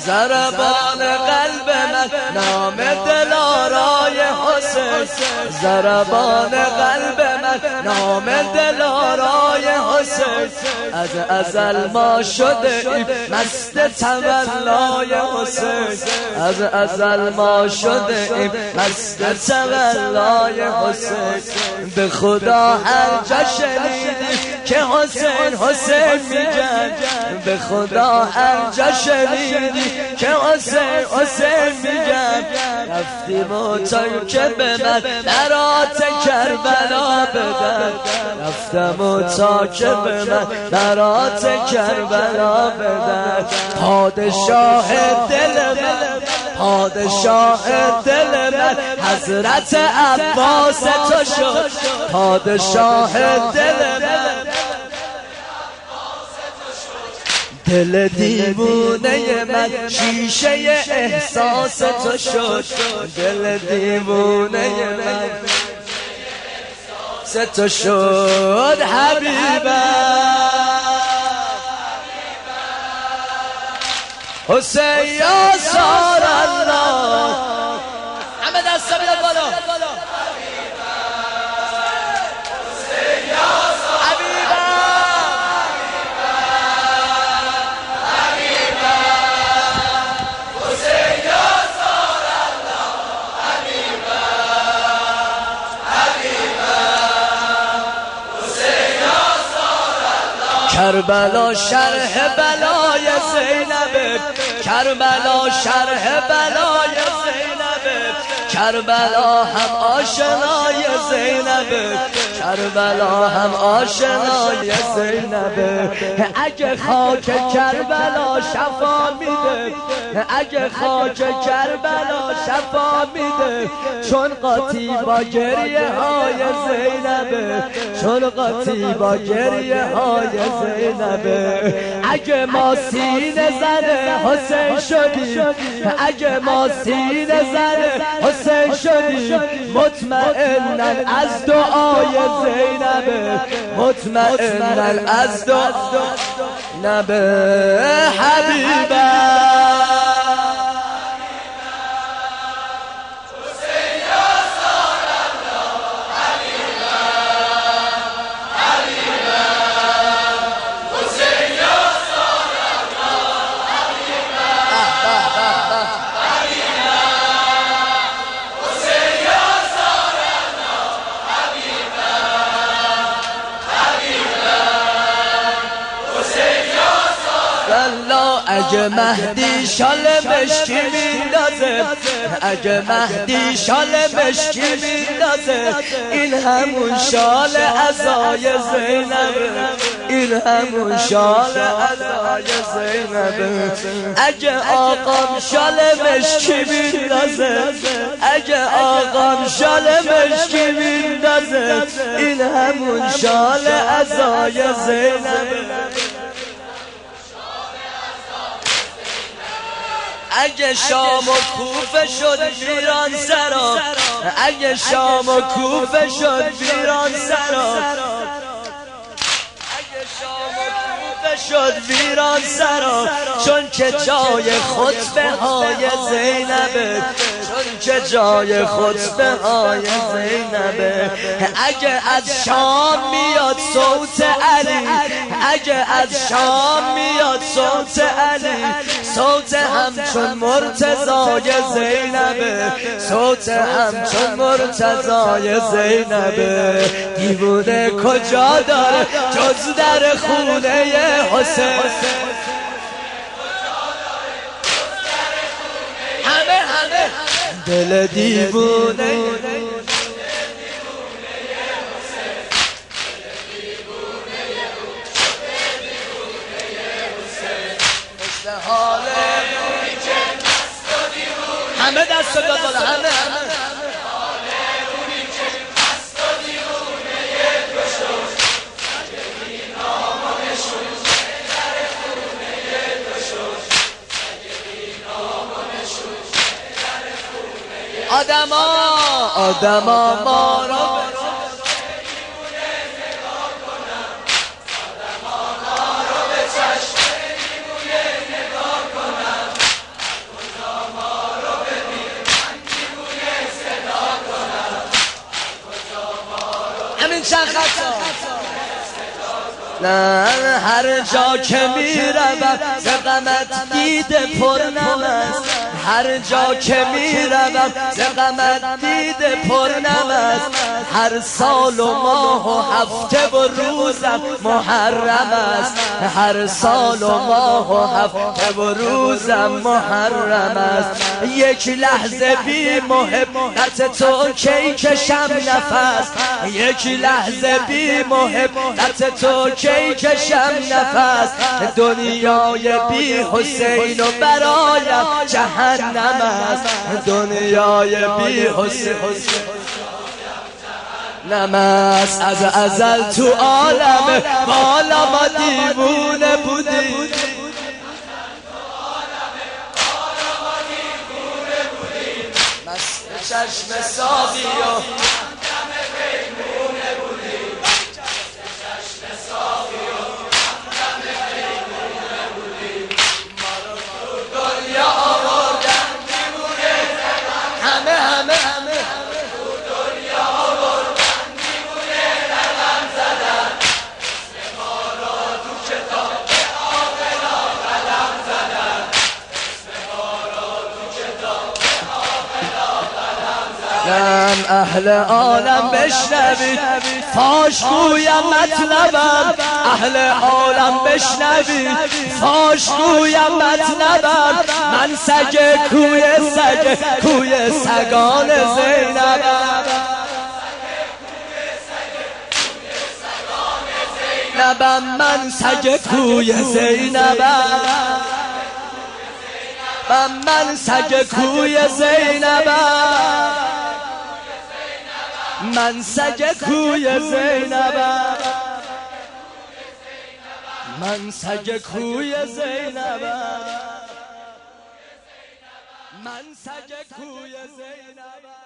ضربان قلب من نام دلارای حسین، ضربان قلب من نام دلارای حسین. از ازل ما شده ایم مست تولای حسین، از ازل ما شده ایم مست تولای حسین. به خدا هر جا شنیدیم که حسین حسین میگن، به خدا هر جا شنیدیم که حسین حسین میگن. رفتیم و تا که به من برات کربلا بدن، رفتم و تا که به من برات کربلا بدن. پادشاه دل من، پادشاه دل من حضرت عباس تو شد، پادشاه دل من. دل دیوونه من شیشه احساس تو شد، دل دیوونه من تو شد. حبیبم حسین یاسر الله، همه دست بیاد بالا. کربلا شرح بلای زینب، کربلا شرح بلای زینب، کربلا هم آشنای زینب، کربلا هم آشنای زینب. اگه خاک کربلا شفا میده، اگه خاک کربلا شفا میده، چون قاطی با گریه های زینب، چون قاطی با گریه های زینب. اگه ما سینه زده حسین شدیم، اگه ما سینه زده حسین شدیم، مطمئناً از دعای زینب، مطمئناً از دعای زینب. حبیبم اگه مهدی شال مشکی میندازه، اگه مهدی شال مشکی میندازه، این همون شال عزای زینب، این همون شال عزای زینب. اگه آقام شال مشکی میندازه، اگه آقام شال مشکی میندازه، این همون شال عزای زینب. اگه شام و کوفه شد ویران سرا، اگه شام و کوفه شد ویران سرا، اگه شام و کوفه شد ویران سرا، چون که جای خطبه های زینبه، چون که جای خطبه های زینبه. اگه از شام میاد صوت علی، اگه از شام میاد صوت علی، صوت همچون مرتضای زینبه، صوت همچون مرتضای زینبه. دیوونه کجا داره جز در خونه حسین، همه همه دل دیوونه همه دست داد بالا، همه همه آدما ما را نه هر جا که میروم ز غمت دیده پر نم است، هر جا که میروم ز غمت دیده پر نم است، هر سال و ماه و هفته و روزم محرم است، هر سال و ماه و هفته و روزم محرم است. یک لحظه بی محبت تو کی کشم نفس، یک لحظه بی محبت تو کی کشم نفس، دنیای بی حسین و برایم جهنم است، دنیای بی حسین نماز از ازل تو عالم بالا ما دیوونه بودیم، مست چشم ساقی و همدم پیمونه بودیم، چشم ساقی و همدم پیمونه بودیم، ما رو تو دنیا آوردن دیوونه زدن، همه تو دنیا آوردن دیوونه رقم زدن، اسم ما رو تو کتاب عاقلا قلم زدن، اسم ما رو تو کتاب عاقلا قلم زدن. اهل عالم بشنوید فاش گویم مطلبم، اهل عالم بشنوید فاش گویم مطلبم، من سگ کوی سگان زینبم، من سگ کوی زینبم، من سگ کوی زینبم، من سگ کوی زینبم، من سگ کوی زینبم، من سگ کوی زینبم.